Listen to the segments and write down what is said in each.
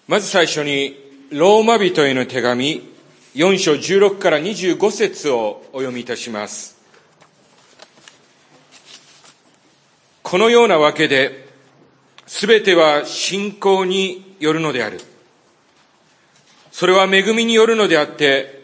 まず最初に、ローマ人への手紙、4章16から25節をお読みいたします。このようなわけで、すべては信仰によるのである。それは恵みによるのであって、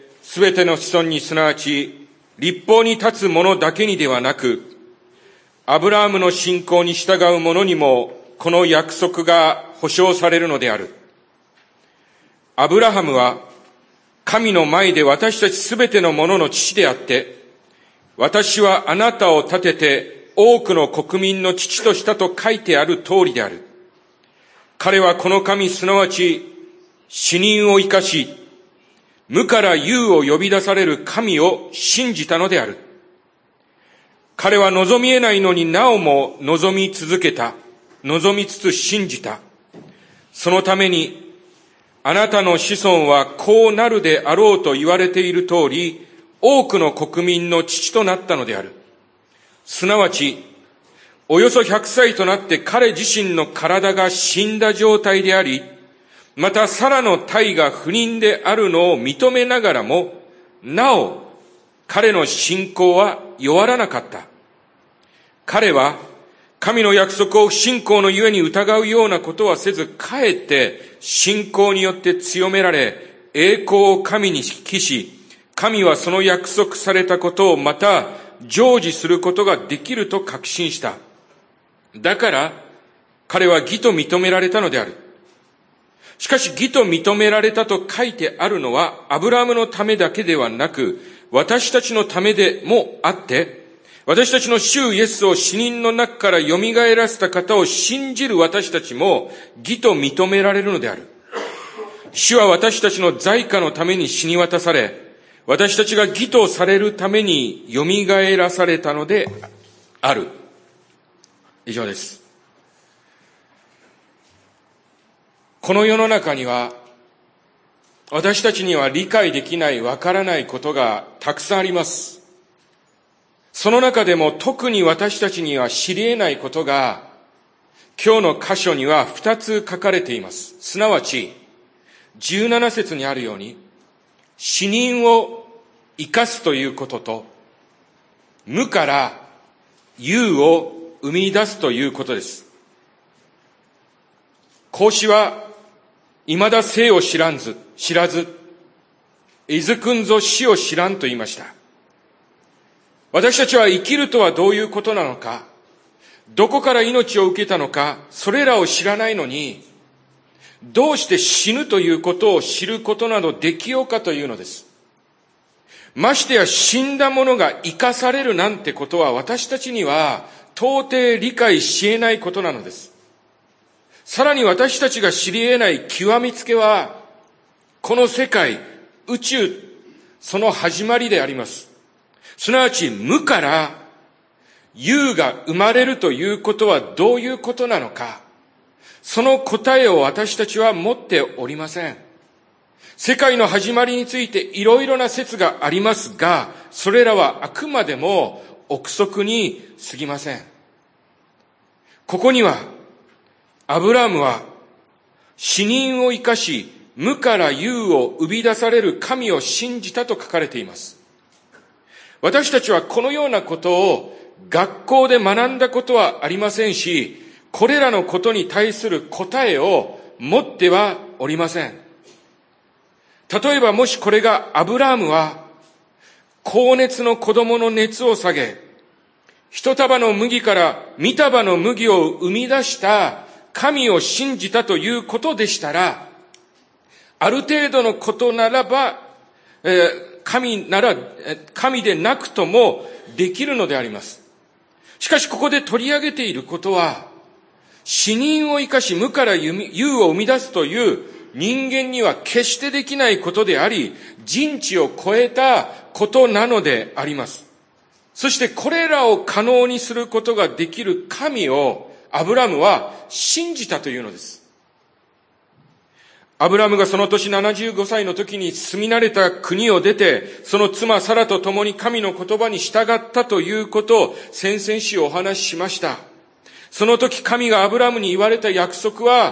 すべての子孫にすなわち、律法に立つ者だけにではなく、アブラハムの信仰に従う者にも、この約束が保証されるのである。アブラハムは、神の前で私たちすべての者の父であって、私はあなたを立てて多くの国民の父としたと書いてある通りである。彼はこの神すなわち死人を生かし、無から有を呼び出される神を信じたのである。彼は望み得ないのになおも望み続けた。望みつつ信じた。そのために、あなたの子孫はこうなるであろうと言われている通り、多くの国民の父となったのである。すなわち、およそ100歳となって彼自身の体が死んだ状態であり、またサラの体が不妊であるのを認めながらも、なお彼の信仰は弱らなかった。彼は神の約束を不信仰のゆえに疑うようなことはせず、かえって信仰によって強められ、栄光を神に帰し、神はその約束されたことをまた成就することができると確信した。だから彼は義と認められたのである。しかし義と認められたと書いてあるのは、アブラハムのためだけではなく、私たちのためでもあって、私たちの主イエスを死人の中から蘇らせた方を信じる私たちも義と認められるのである。主は私たちの罪過のために死に渡され、私たちが義とされるために蘇らされたのである。以上です。この世の中には、私たちには理解できない、わからないことがたくさんあります。その中でも特に私たちには知り得ないことが、今日の箇所には2つ書かれています。すなわち、17節にあるように、死人を生かすということと、無から有を生み出すということです。孔子は、未だ生を知らず、いずくんぞ死を知らんと言いました。私たちは生きるとはどういうことなのか、どこから命を受けたのか、それらを知らないのに、どうして死ぬということを知ることなどできようかというのです。ましてや死んだ者が生かされるなんてことは私たちには到底理解し得ないことなのです。さらに私たちが知り得ない極みつけは、この世界、宇宙、その始まりであります。すなわち無から有が生まれるということはどういうことなのか、その答えを私たちは持っておりません。世界の始まりについていろいろな説がありますが、それらはあくまでも憶測に過ぎません。ここには、アブラハムは死人を生かし、無から有を生み出される神を信じたと書かれています。私たちはこのようなことを学校で学んだことはありませんし、これらのことに対する答えを持ってはおりません。例えばもしこれがアブラハムは高熱の子供の熱を下げ、一束の麦から三束の麦を生み出した神を信じたということでしたら、ある程度のことならば、神でなくともできるのであります。しかしここで取り上げていることは、死人を生かし無から有を生み出すという人間には決してできないことであり、人知を超えたことなのであります。そしてこれらを可能にすることができる神をアブラハムは信じたというのです。アブラハムがその年75歳の時に住み慣れた国を出て、その妻サラと共に神の言葉に従ったということを先々週お話ししました。その時神がアブラハムに言われた約束は、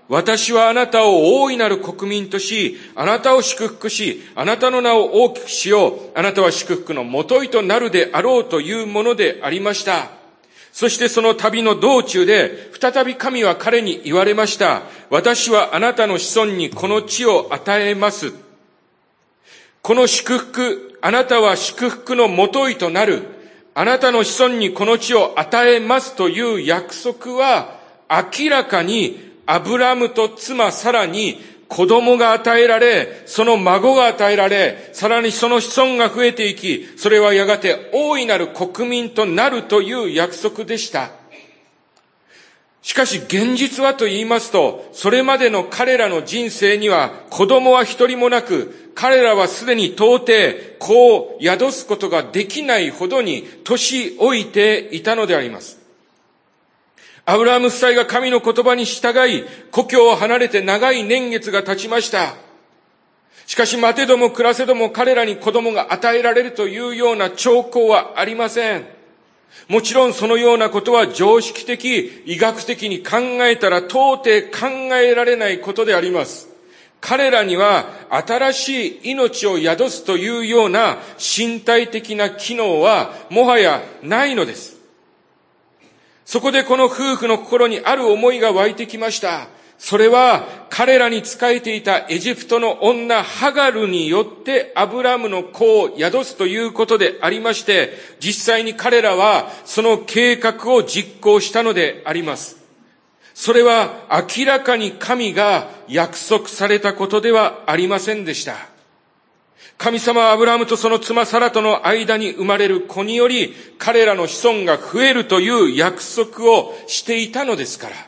私はあなたを大いなる国民とし、あなたを祝福し、あなたの名を大きくしよう。あなたは祝福のもといとなるであろうというものでありました。そしてその旅の道中で、再び神は彼に言われました。私はあなたの子孫にこの地を与えます。この祝福、あなたは祝福のもといとなる。あなたの子孫にこの地を与えますという約束は、明らかにアブラムと妻サラに子供が与えられ、その孫が与えられ、さらにその子孫が増えていき、それはやがて大いなる国民となるという約束でした。しかし現実はと言いますと、それまでの彼らの人生には子供は一人もなく、彼らはすでに到底子を宿すことができないほどに年老いていたのであります。アブラハム夫妻が神の言葉に従い、故郷を離れて長い年月が経ちました。しかし待てども暮らせども彼らに子供が与えられるというような兆候はありません。もちろんそのようなことは常識的、医学的に考えたら到底考えられないことであります。彼らには新しい命を宿すというような身体的な機能はもはやないのです。そこでこの夫婦の心にある思いが湧いてきました。それは彼らに仕えていたエジプトの女ハガルによってアブラムの子を宿すということでありまして、実際に彼らはその計画を実行したのであります。それは明らかに神が約束されたことではありませんでした。神様はアブラハムとその妻サラとの間に生まれる子により彼らの子孫が増えるという約束をしていたのですから。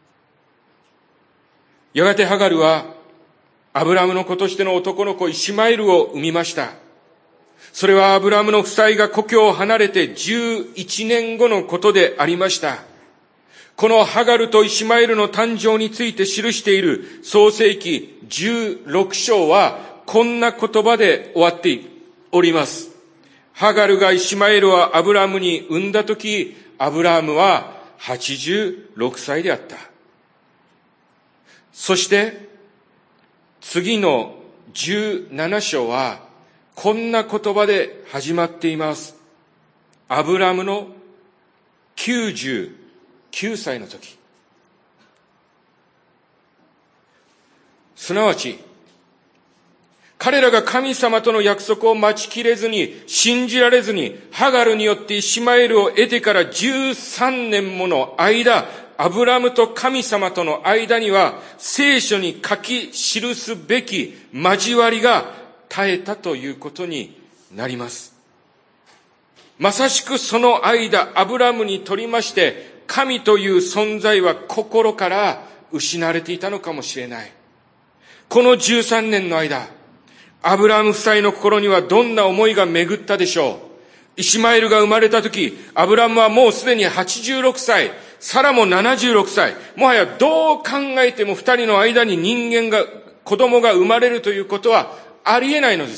やがてハガルはアブラハムの子としての男の子イシマエルを産みました。それはアブラハムの夫妻が故郷を離れて11年後のことでありました。このハガルとイシマエルの誕生について記している創世記16章はこんな言葉で終わっております。ハガルがイシマエルをアブラハムに産んだとき、アブラハムは86歳であった。そして次の17章はこんな言葉で始まっています。アブラハムの99歳の時、すなわち彼らが神様との約束を待ちきれずに、信じられずに、ハガルによってイシマエルを得てから13年もの間、アブラムと神様との間には、聖書に書き記すべき交わりが絶えたということになります。まさしくその間、アブラムにとりまして、神という存在は心から失われていたのかもしれない。この13年の間、アブラハム夫妻の心にはどんな思いが巡ったでしょう。イシマエルが生まれた時、アブラハムはもうすでに86歳、サラも76歳。もはやどう考えても二人の間に子供が生まれるということはありえないのです。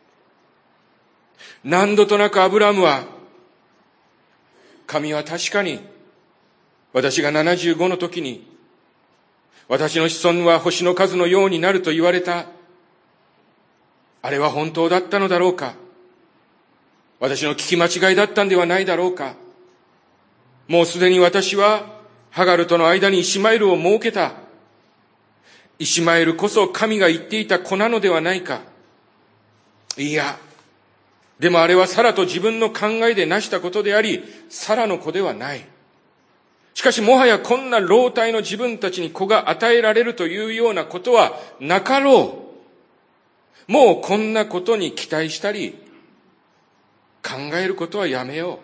何度となくアブラハムは、神は確かに私が75の時に、私の子孫は星の数のようになると言われた。あれは本当だったのだろうか。私の聞き間違いだったんではないだろうか。もうすでに私はハガルとの間にイシマエルを設けた。イシマエルこそ神が言っていた子なのではないか。いや、でもあれはサラと自分の考えで成したことであり、サラの子ではない。しかしもはやこんな老体の自分たちに子が与えられるというようなことはなかろう。もうこんなことに期待したり、考えることはやめよう。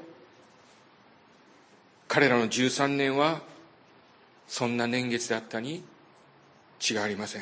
彼らの13年は、そんな年月であったに違いありません。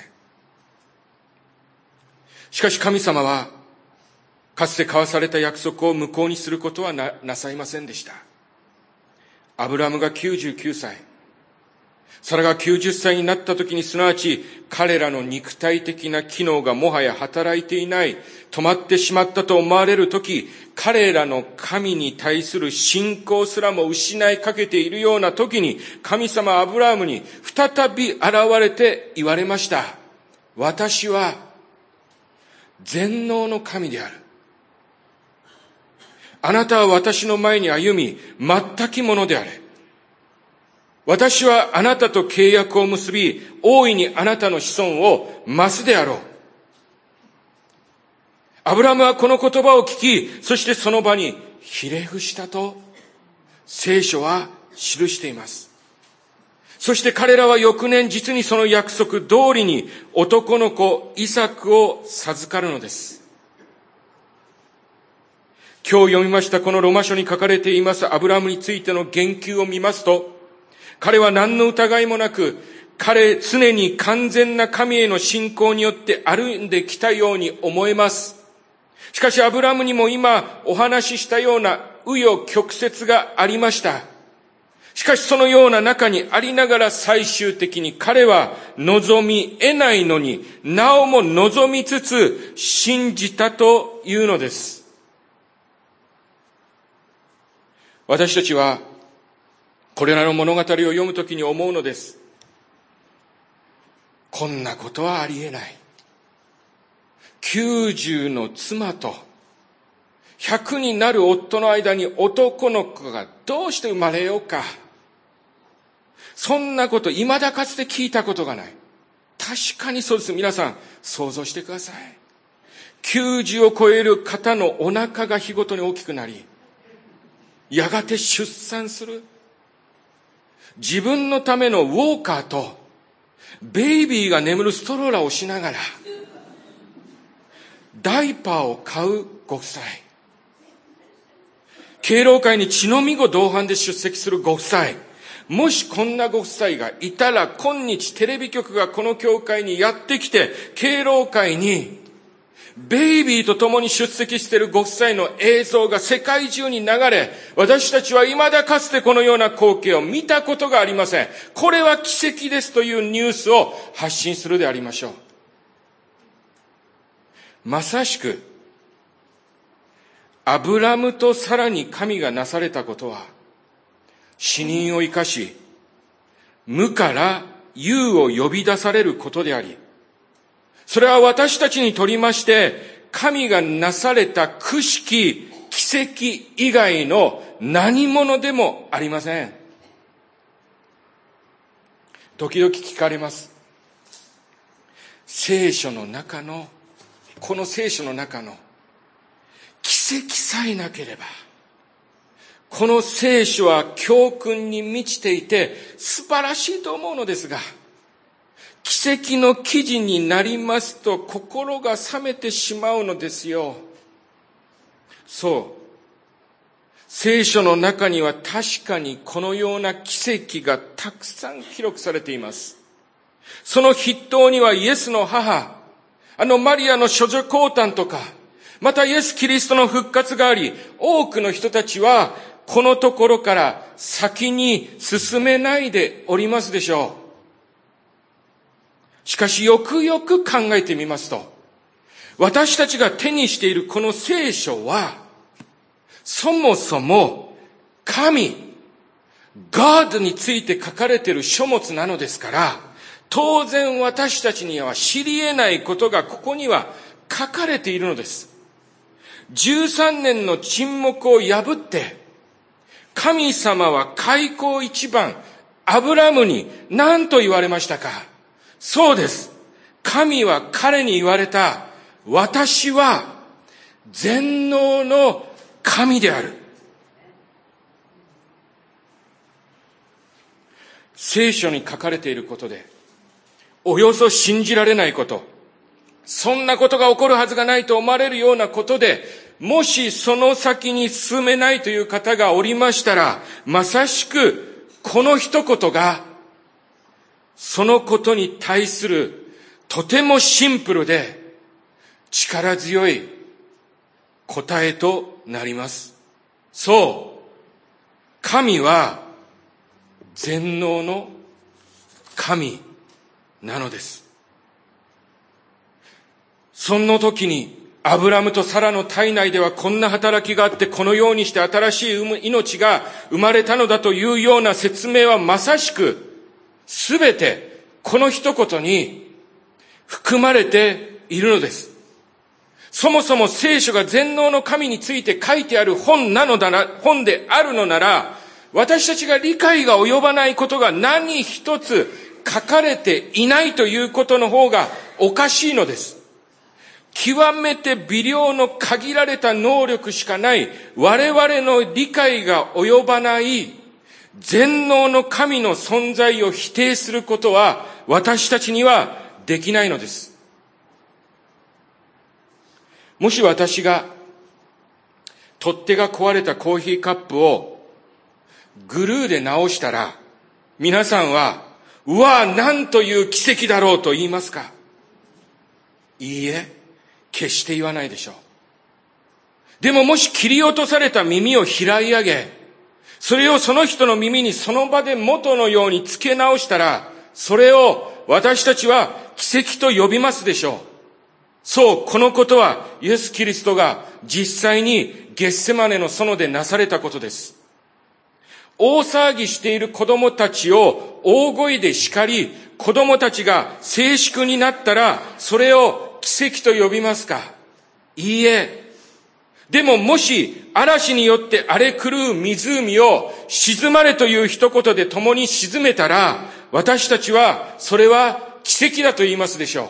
しかし神様は、かつて交わされた約束を無効にすることは なさいませんでした。アブラハムが99歳、 サラが90歳になった時に、すなわち彼らの肉体的な機能がもはや働いていない、止まってしまったと思われる時、彼らの神に対する信仰すらも失いかけているような時に、神様アブラハムに再び現れて言われました。私は全能の神である。あなたは私の前に歩み、全きものであれ。私はあなたと契約を結び、大いにあなたの子孫を増すであろう。アブラハムはこの言葉を聞き、そしてその場にひれ伏したと聖書は記しています。そして彼らは翌年、実にその約束通りに男の子イサクを授かるのです。今日読みましたこのロマ書に書かれていますアブラハムについての言及を見ますと、彼は何の疑いもなく、常に完全な神への信仰によって歩んできたように思えます。しかしアブラハムにも今お話ししたような紆余曲折がありました。しかしそのような中にありながら最終的に彼は望み得ないのに、なおも望みつつ信じたというのです。私たちはこれらの物語を読むときに思うのです。こんなことはありえない。90の妻と100になる夫の間に男の子がどうして生まれようか。そんなこと未だかつて聞いたことがない。確かにそうです。皆さん想像してください。90を超える方のお腹が日ごとに大きくなり、やがて出産する。自分のためのウォーカーとベイビーが眠るストローラーをしながらダイパーを買うご夫妻、敬老会に血のみご同伴で出席するご夫妻、もしこんなご夫妻がいたら、今日テレビ局がこの教会にやってきて、敬老会にベイビーと共に出席しているご夫妻の映像が世界中に流れ、私たちは未だかつてこのような光景を見たことがありません。これは奇跡ですというニュースを発信するでありましょう。まさしくアブラムとさらに神がなされたことは、死人を生かし無から有を呼び出されることであり、それは私たちにとりまして神がなされた奇跡、奇跡以外の何者でもありません。時々聞かれます。聖書の中の、この聖書の中の奇跡さえなければ、この聖書は教訓に満ちていて素晴らしいと思うのですが、奇跡の記事になりますと心が冷めてしまうのですよ。そう。聖書の中には確かにこのような奇跡がたくさん記録されています。その筆頭にはイエスの母、マリアの処女降誕とか、またイエス・キリストの復活があり、多くの人たちはこのところから先に進めないでおりますでしょう。しかしよくよく考えてみますと、私たちが手にしているこの聖書は、そもそも神、God について書かれている書物なのですから、当然私たちには知り得ないことがここには書かれているのです。13年の沈黙を破って、神様は開口一番、アブラムに何と言われましたか？そうです。神は彼に言われた。私は全能の神である。聖書に書かれていることで、およそ信じられないこと、そんなことが起こるはずがないと思われるようなことで、もしその先に進めないという方がおりましたら、まさしくこの一言がそのことに対するとてもシンプルで力強い答えとなります。そう、神は全能の神なのです。その時にアブラムとサラの体内ではこんな働きがあって、このようにして新しい命が生まれたのだというような説明はまさしくすべてこの一言に含まれているのです。そもそも聖書が全能の神について書いてある本であるのなら、私たちが理解が及ばないことが何一つ書かれていないということの方がおかしいのです。極めて微量の限られた能力しかない我々の理解が及ばない全能の神の存在を否定することは私たちにはできないのです。もし私が取っ手が壊れたコーヒーカップをグルーで直したら、皆さんは、うわあ、なんという奇跡だろうと言いますか？いいえ、決して言わないでしょう。でももし切り落とされた耳を拾い上げ、それをその人の耳にその場で元のように付け直したら、それを私たちは奇跡と呼びますでしょう。そう、このことはイエス・キリストが実際にゲッセマネの園でなされたことです。大騒ぎしている子供たちを大声で叱り、子供たちが静粛になったら、それを奇跡と呼びますか？いいえ。でももし嵐によって荒れ狂う湖を沈まれという一言で共に沈めたら、私たちはそれは奇跡だと言いますでしょう。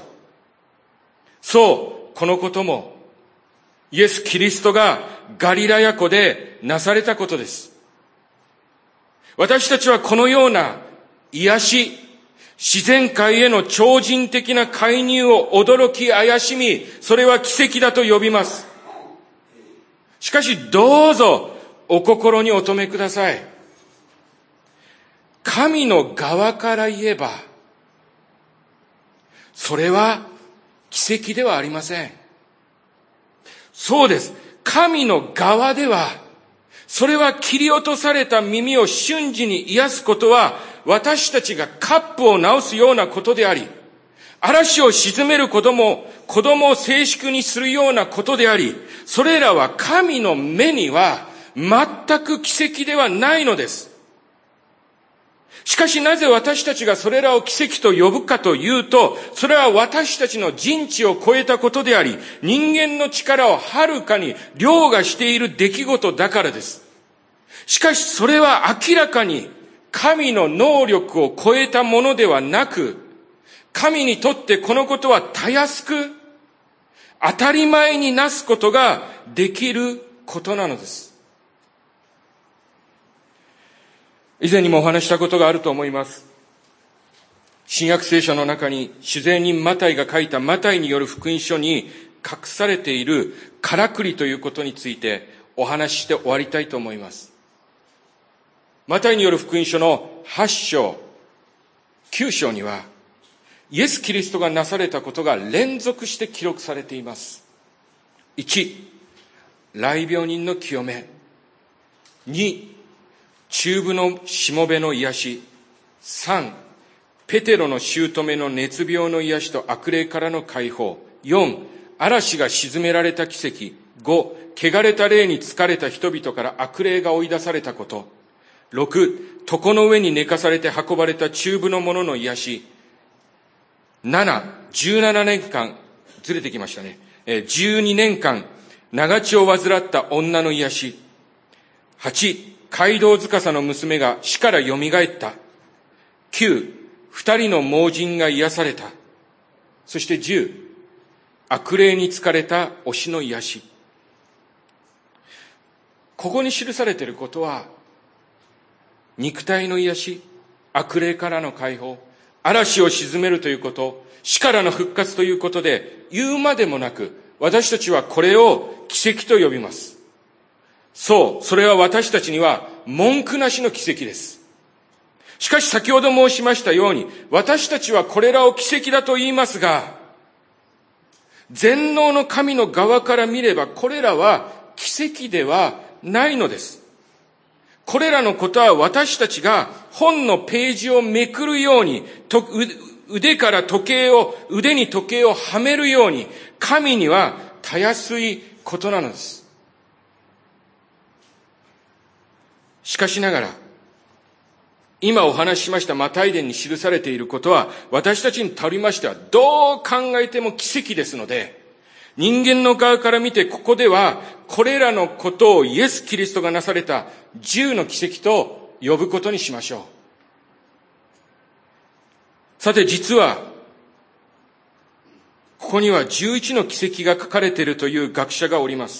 そう、このこともイエス・キリストがガリラヤ湖でなされたことです。私たちはこのような癒し、自然界への超人的な介入を驚き怪しみ、それは奇跡だと呼びます。しかしどうぞお心にお留めください。神の側から言えば、それは奇跡ではありません。そうです。神の側では、それは切り落とされた耳を瞬時に癒すことは、私たちがカップを直すようなことであり、嵐を鎮める子供を静粛にするようなことであり、それらは神の目には全く奇跡ではないのです。しかしなぜ私たちがそれらを奇跡と呼ぶかというと、それは私たちの人知を超えたことであり、人間の力をはるかに凌駕している出来事だからです。しかしそれは明らかに神の能力を超えたものではなく、神にとってこのことはたやすく当たり前になすことができることなのです。以前にもお話したことがあると思います。新約聖書の中に主税人マタイが書いたマタイによる福音書に隠されているからくりということについてお話しして終わりたいと思います。マタイによる福音書の8章、9章にはイエス・キリストがなされたことが連続して記録されています。1、癩病人の清め。2、中部のしもべの癒し。3、ペテロの姑の熱病の癒しと悪霊からの解放。4、嵐が沈められた奇跡。5、汚れた霊に疲れた人々から悪霊が追い出されたこと。6、床の上に寝かされて運ばれた中部の者の癒し。7、17年間、ずれてきましたね。12年間、長血を患った女の癒し。8、街道司の娘が死から蘇った。9、2人の盲人が癒された。そして10、悪霊に疲れた推しの癒し。ここに記されていることは、肉体の癒し、悪霊からの解放、嵐を鎮めるということ、死からの復活ということで、言うまでもなく、私たちはこれを奇跡と呼びます。そう、それは私たちには文句なしの奇跡です。しかし先ほど申しましたように、私たちはこれらを奇跡だと言いますが、全能の神の側から見ればこれらは奇跡ではないのです。 これらのことは私たちが本のページをめくるように、腕に時計をはめるように、神にはたやすいことなのです。しかしながら、今お話ししましたマタイ伝に記されていることは、私たちにとりましてはどう考えても奇跡ですので、人間の側から見てここでは、これらのことをイエス・キリストがなされた10の奇跡と呼ぶことにしましょう。さて実は、ここには11の奇跡が書かれているという学者がおります。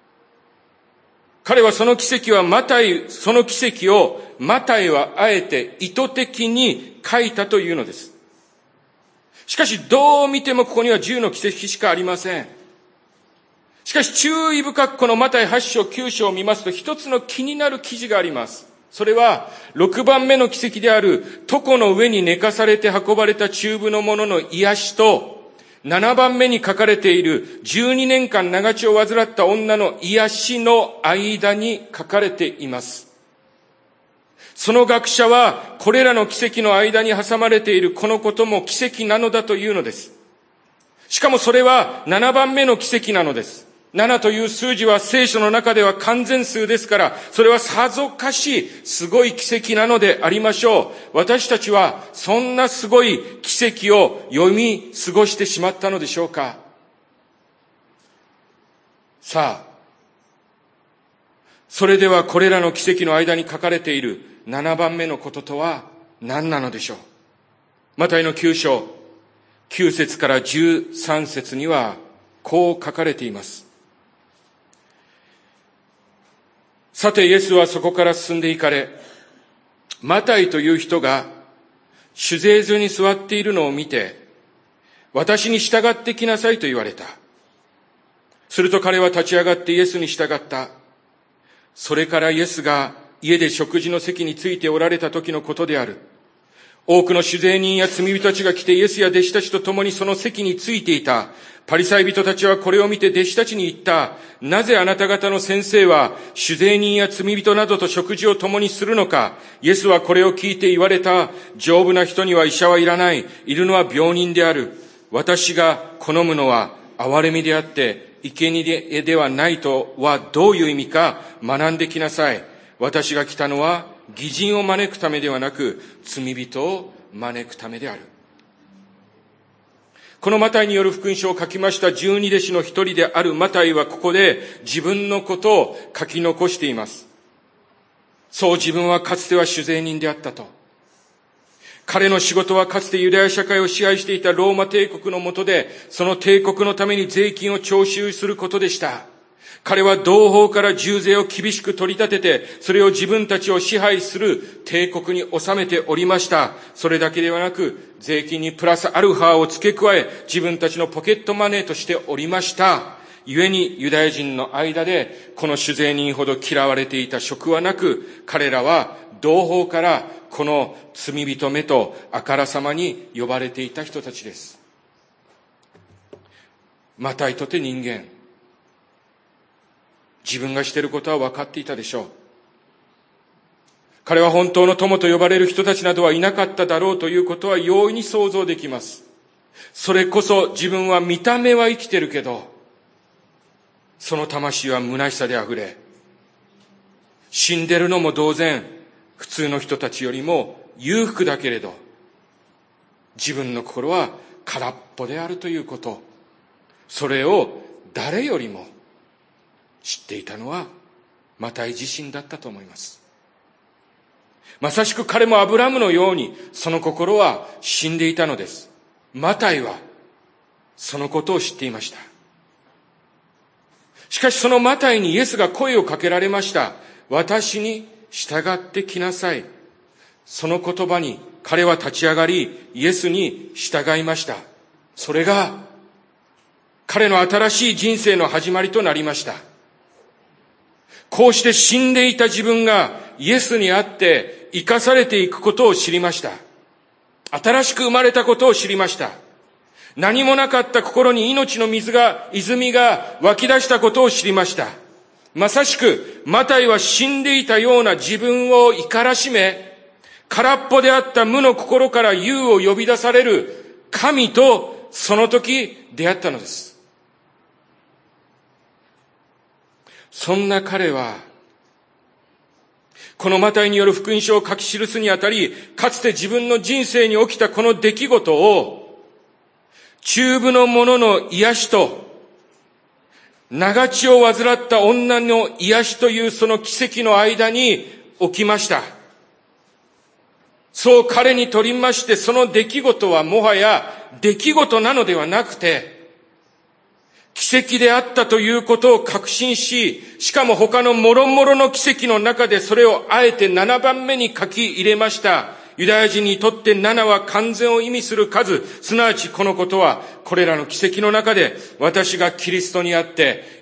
彼はその奇跡をマタイはあえて意図的に書いたというのです。しかしどう見てもここには10の奇跡しかありません。しかし注意深くこのマタイ8章9章を見ますと一つの気になる記事があります。それは6番目の奇跡である床の上に寝かされて運ばれた中部の者の癒しと、7番目に書かれている12年間長血を患った女の癒しの間に書かれています。その学者はこれらの奇跡の間に挟まれているこのことも奇跡なのだというのです。しかもそれは7番目の奇跡なのです。7という数字は聖書の中では完全数ですから、それはさぞかしすごい奇跡なのでありましょう。私たちはそんなすごい奇跡を読み過ごしてしまったのでしょうか。さあ、それではこれらの奇跡の間に書かれている7番目のこととは何なのでしょう。マタイの9章9節から13節にはこう書かれています。さてイエスはそこから進んで行かれ、マタイという人が酒税所に座っているのを見て、私に従ってきなさいと言われた。すると彼は立ち上がってイエスに従った。それからイエスが家で食事の席についておられた時のことである。多くの酒税人や罪人たちが来てイエスや弟子たちと共にその席についていた。パリサイ人たちはこれを見て弟子たちに言った。なぜあなた方の先生は酒税人や罪人などと食事を共にするのか。イエスはこれを聞いて言われた。丈夫な人には医者はいらない。いるのは病人である。私が好むのは憐れみであって生贄ではないとはどういう意味か学んできなさい。私が来たのは義人を招くためではなく罪人を招くためである。このマタイによる福音書を書きました12弟子の一人であるマタイはここで自分のことを書き残しています。そう、自分はかつては酒税人であったと。彼の仕事はかつてユダヤ社会を支配していたローマ帝国の下で、その帝国のために税金を徴収することでした。彼は同胞から重税を厳しく取り立てて、それを自分たちを支配する帝国に収めておりました。それだけではなく、税金にプラスアルファを付け加え、自分たちのポケットマネーとしておりました。故にユダヤ人の間で、この酒税人ほど嫌われていた職はなく、彼らは同胞からこの罪人めとあからさまに呼ばれていた人たちです。マタイとて人間。自分がしていることは分かっていたでしょう。彼は本当の友と呼ばれる人たちなどはいなかっただろうということは容易に想像できます。それこそ自分は見た目は生きてるけど、その魂は虚しさであふれ、死んでるのも同然、普通の人たちよりも裕福だけれど、自分の心は空っぽであるということ、それを誰よりも知っていたのはマタイ自身だったと思います。まさしく彼もアブラムのようにその心は死んでいたのです。マタイはそのことを知っていました。しかしそのマタイにイエスが声をかけられました。私に従ってきなさい。その言葉に彼は立ち上がりイエスに従いました。それが彼の新しい人生の始まりとなりました。こうして死んでいた自分がイエスにあって生かされていくことを知りました。新しく生まれたことを知りました。何もなかった心に命の泉が湧き出したことを知りました。 まさしく、マタイは死んでいたような自分を怒らしめ、空っぽであった無の心から有を呼び出される神とその時出会ったのです。そんな彼は、このマタイによる福音書を書き記すにあたり、かつて自分の人生に起きたこの出来事を、中部の者の癒しと、長血を患った女の癒しというその奇跡の間に起きました。そう彼にとりまして、その出来事はもはや出来事なのではなくて、奇跡であったということを確信し、しかも他の諸々の奇跡の中でそれをあえて7番目に書き入れました。ユダヤ人にとって7は完全を意味する数、すなわちこのことは、これらの奇跡の中で、私がキリストにあって、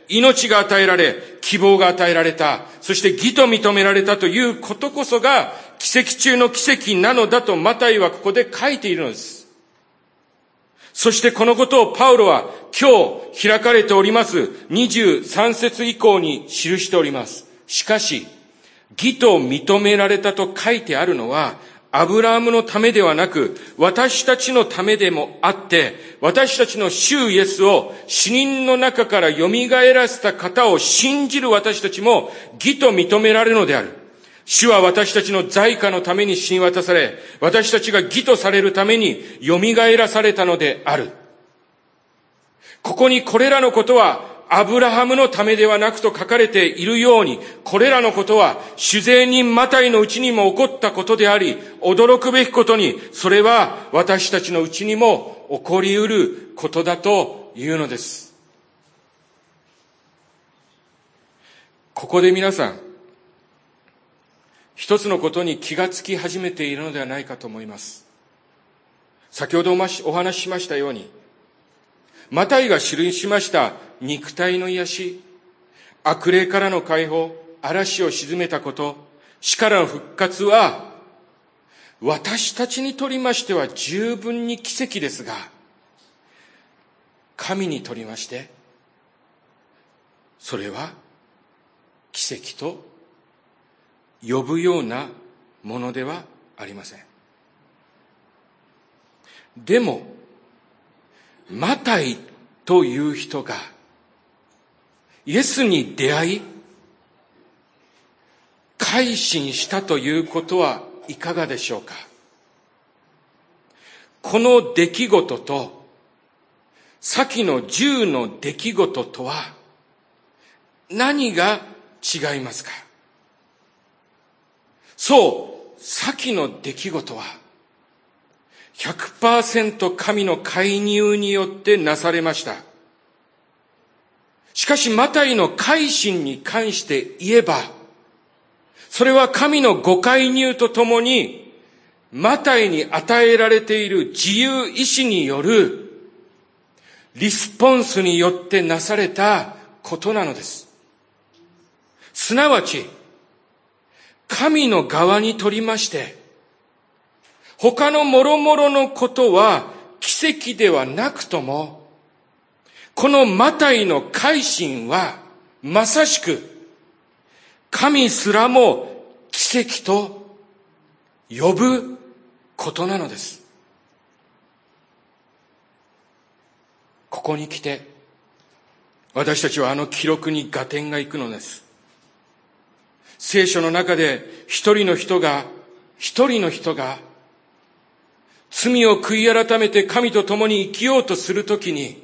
命が与えられ、希望が与えられた、そして義と認められたということこそが、奇跡中の奇跡なのだとマタイはここで書いているのです。そしてこのことをパウロは今日開かれております23節以降に記しております。しかし、義と認められたと書いてあるのは、アブラハムのためではなく、私たちのためでもあって、私たちの主イエスを死人の中から蘇らせた方を信じる私たちも義と認められるのである。主は私たちの罪過のために死に渡され、私たちが義とされるために蘇らされたのである。ここにこれらのことはアブラハムのためではなくと書かれているように、これらのことは主税人マタイのうちにも起こったことであり、驚くべきことに、それは私たちのうちにも起こり得ることだというのです。ここで皆さん、一つのことに気がつき始めているのではないかと思います。先ほどお話ししましたように、マタイが記しました肉体の癒し、悪霊からの解放、嵐を鎮めたこと、死からの復活は、私たちにとりましては十分に奇跡ですが、神にとりまして、それは奇跡と呼ぶようなものではありません。でも、マタイという人がイエスに出会い、改心したということはいかがでしょうか。この出来事と、先の10の出来事とは何が違いますか。そう、先の出来事は 100% 神の介入によってなされました。しかしマタイの改心に関して言えば、それは神のご介入とともに、マタイに与えられている自由意志によるリスポンスによってなされたことなのです。すなわち、神の側にとりまして、他の諸々のことは奇跡ではなくとも、このマタイの改心はまさしく神すらも奇跡と呼ぶことなのです。ここに来て私たちはあの記録に合点がいくのです。聖書の中で一人の人が罪を悔い改めて神と共に生きようとするときに、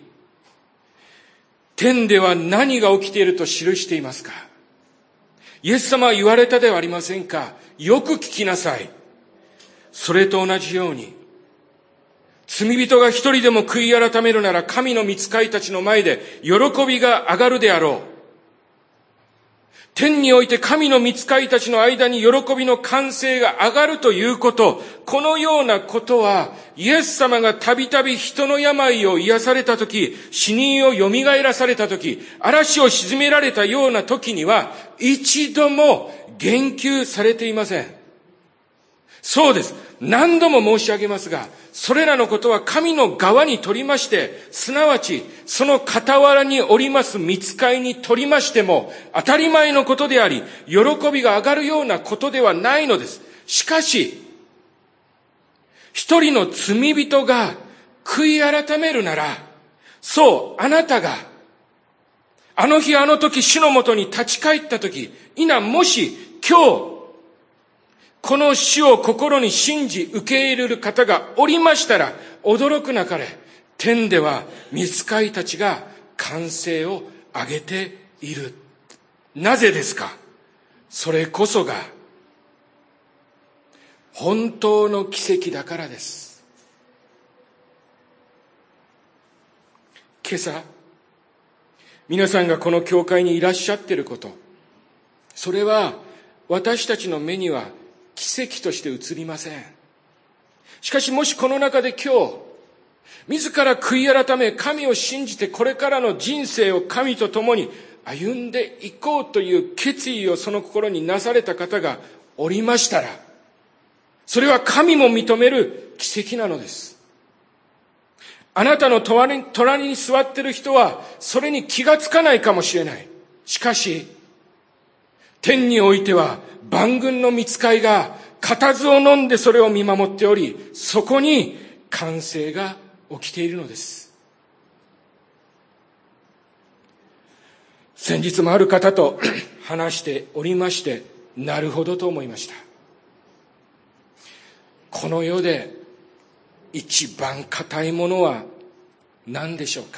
天では何が起きていると記していますか。イエス様は言われたではありませんか。よく聞きなさい。それと同じように、罪人が一人でも悔い改めるなら神の御使いたちの前で喜びが上がるであろう。天において神の御使いたちの間に喜びの歓声が上がるということ、このようなことは、イエス様がたびたび人の病を癒されたとき、死人を蘇らされたとき、嵐を鎮められたようなときには、一度も言及されていません。 そうです。何度も申し上げますが、それらのことは神の側にとりまして、すなわちその傍らにおります御使いにとりましても当たり前のことであり、喜びが上がるようなことではないのです。しかし、一人の罪人が悔い改めるなら、そう、あなたが、あの日あの時主のもとに立ち返った時、もし今日、この死を心に信じ受け入れる方がおりましたら、驚くなかれ、天では御使いたちが歓声を上げている。なぜですか？それこそが本当の奇跡だからです。今朝、皆さんがこの教会にいらっしゃっていること、それは私たちの目には奇跡として映りません。しかしもしこの中で今日、自ら悔い改め、神を信じてこれからの人生を神と共に歩んでいこうという決意をその心になされた方がおりましたら、それは神も認める奇跡なのです。あなたの隣に座っている人はそれに気がつかないかもしれない。しかし、天においては万軍の御使いが固唾を飲んでそれを見守っており、そこに歓声が起きているのです。先日もある方と話しておりまして、なるほどと思いました。この世で一番硬いものは何でしょうか？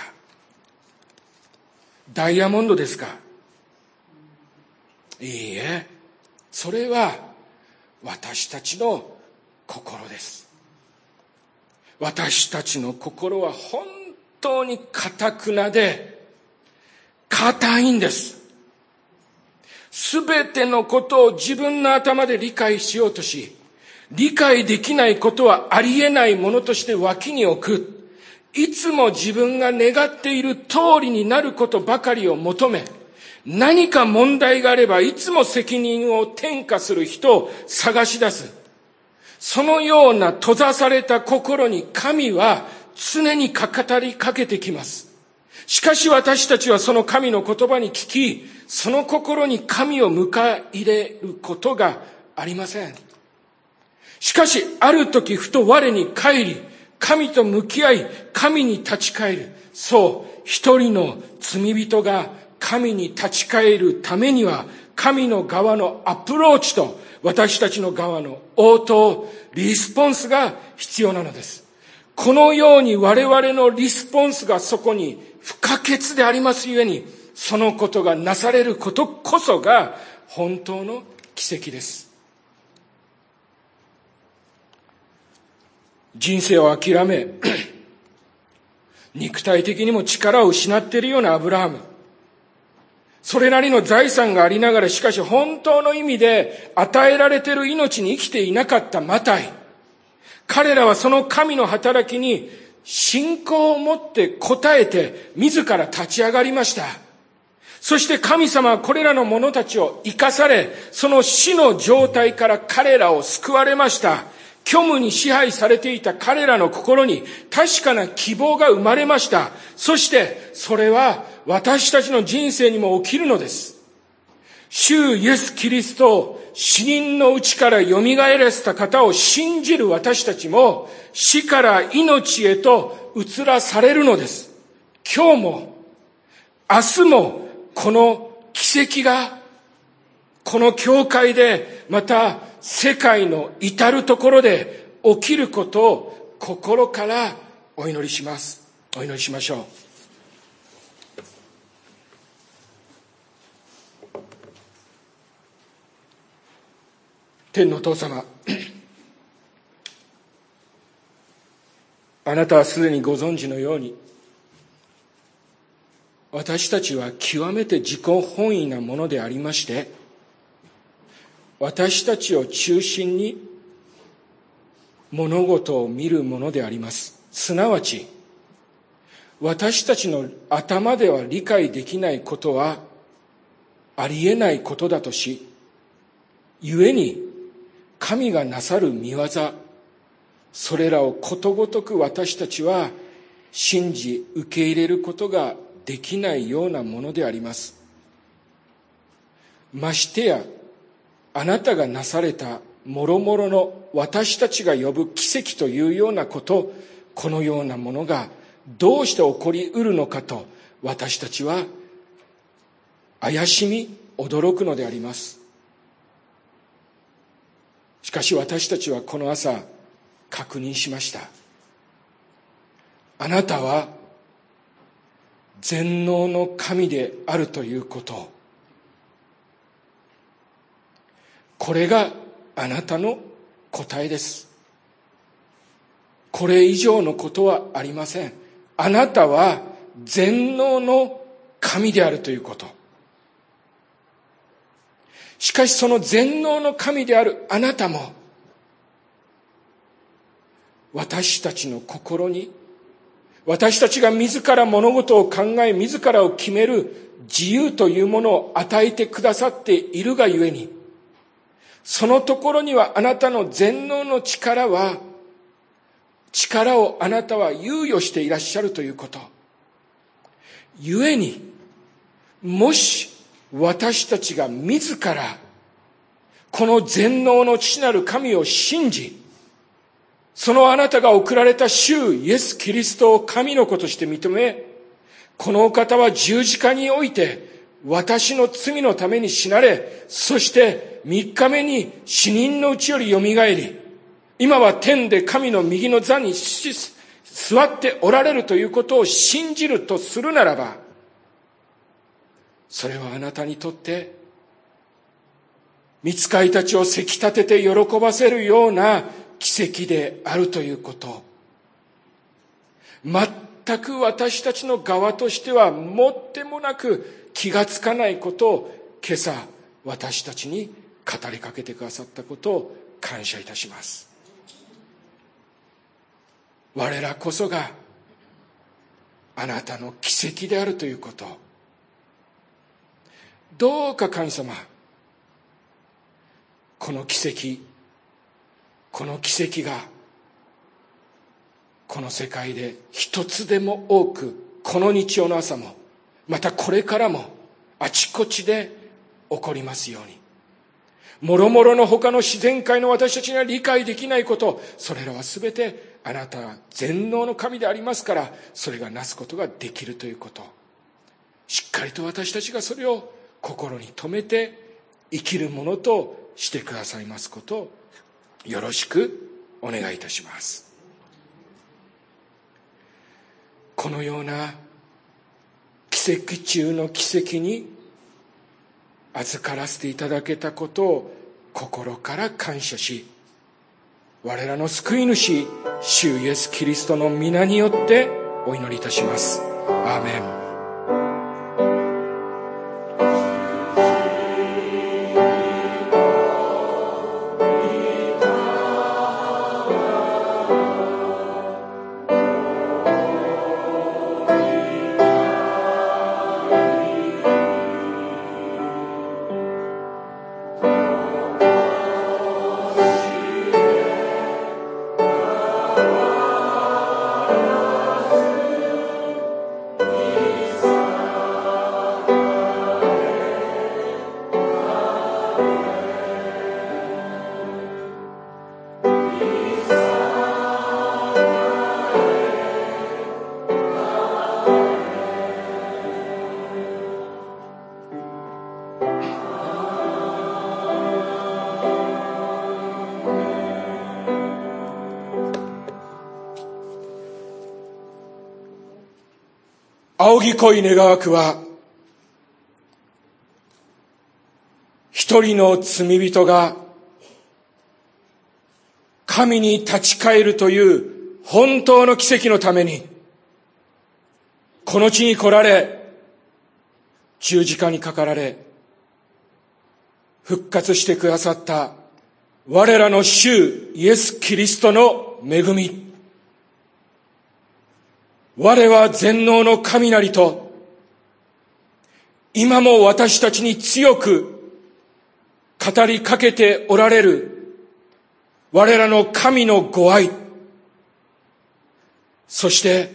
ダイヤモンドですか？いいえ、それは私たちの心です。私たちの心は本当に堅くなで硬いんです。すべてのことを自分の頭で理解しようとし、理解できないことはありえないものとして脇に置く。いつも自分が願っている通りになることばかりを求め、何か問題があればいつも責任を転嫁する人を探し出す。そのような閉ざされた心に神は常に語りかけてきます。しかし私たちはその神の言葉に聞き、その心に神を迎え入れることがありません。しかしある時ふと我に返り、神と向き合い、神に立ち返る。そう、一人の罪人が神に立ち返るためには、神の側のアプローチと私たちの側の応答、リスポンスが必要なのです。このように我々のリスポンスがそこに不可欠でありますゆえに、そのことがなされることこそが本当の奇跡です。人生を諦め、肉体的にも力を失っているようなアブラハム。それなりの財産がありながら、しかし本当の意味で与えられている命に生きていなかったマタイ。彼らはその神の働きに信仰を持って応えて自ら立ち上がりました。そして神様はこれらの者たちを生かされ、その死の状態から彼らを救われました。虚無に支配されていた彼らの心に確かな希望が生まれました。そしてそれは私たちの人生にも起きるのです。主イエス・キリストを死人のうちから蘇らせた方を信じる私たちも死から命へと移らされるのです。今日も明日もこの奇跡がこの教会でまた世界の至るところで起きることを心からお祈りします。お祈りしましょう。天のお父様、あなたはすでにご存知のように、私たちは極めて自己本位なものでありまして、私たちを中心に物事を見るものであります。すなわち、私たちの頭では理解できないことはありえないことだとし、故に神がなさる御業、それらをことごとく私たちは信じ受け入れることができないようなものであります。ましてや、あなたがなされたもろもろの私たちが呼ぶ奇跡というようなこと、このようなものがどうして起こりうるのかと、私たちは怪しみ驚くのであります。しかし私たちはこの朝確認しました。あなたは全能の神であるということ。これがあなたの答えです。これ以上のことはありません。あなたは全能の神であるということ。しかしその全能の神であるあなたも、私たちの心に、私たちが自ら物事を考え、自らを決める自由というものを与えてくださっているがゆえに、そのところにはあなたの全能の力をあなたは猶予していらっしゃるということ。ゆえに、もし私たちが自らこの全能の父なる神を信じ、そのあなたが送られた主イエス・キリストを神の子として認め、このお方は十字架において私の罪のために死なれ、そして3日目に死人のうちよりよみがえり、今は天で神の右の座に座っておられるということを信じるとするならば、それはあなたにとって御使いたちをせき立てて喜ばせるような奇跡であるということ。全く私たちの側としてはもってもなく気がつかないことを今朝私たちに語りかけてくださったことを感謝いたします。我らこそがあなたの奇跡であるということ。どうか神様、この奇跡がこの世界で一つでも多く、この日曜の朝もまたこれからもあちこちで起こりますように。もろもろの他の自然界の私たちには理解できないこと、それらはすべてあなたは全能の神でありますから、それがなすことができるということ、しっかりと私たちがそれを心に留めて生きるものとしてくださいますことをよろしくお願いいたします。このような奇跡中の奇跡に預からせていただけたことを心から感謝し、我らの救い主主イエスキリストの皆によってお祈りいたします。アーメン。仰ぎ恋願わくは、一人の罪人が神に立ち返るという本当の奇跡のために、この地に来られ、十字架にかかられ、復活してくださった我らの主イエス・キリストの恵み、我は全能の神なりと、今も私たちに強く語りかけておられる我らの神のご愛、そして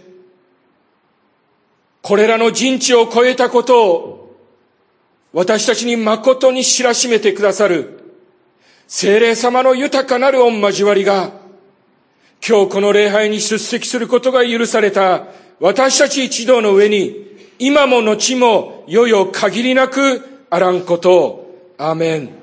これらの人知を超えたことを私たちに誠に知らしめてくださる聖霊様の豊かなる御交わりが、今日この礼拝に出席することが許された私たち一同の上に、今も後もよよ限りなくあらんことを。アーメン。